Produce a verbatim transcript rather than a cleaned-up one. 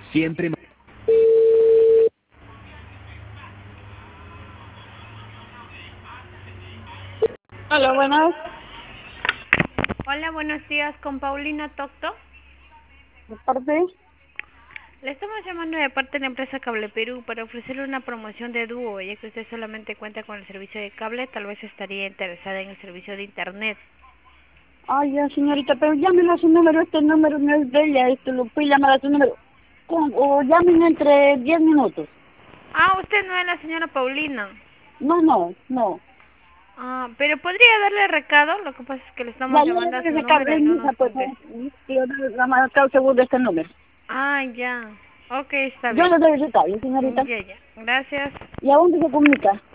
Siempre. Hola, buenas. Hola, buenos días, con Paulina Tocto. ¿De parte? Le estamos llamando de parte de la empresa Cable Perú para ofrecerle una promoción de dúo, ya que usted solamente cuenta con el servicio de cable, tal vez estaría interesada en el servicio de internet. Ay, ya, señorita, pero llámenme a su número, este número no es de ella, esto lo puede llamar a su número. Con- O llamen entre diez minutos. Ah, usted no es la señora Paulina. No, no, no. Ah, pero podría darle recado, lo que pasa es que le Ya, estamos ya llamando le a doy su ese cable, número y es mi no hija, nos pues, ¿no? contesta. Yo la marcado seguro de este número. Ah, ya. Ok, está Yo bien. le doy ese cable, señorita. Ya, ya. Gracias. ¿Y a dónde se comunica?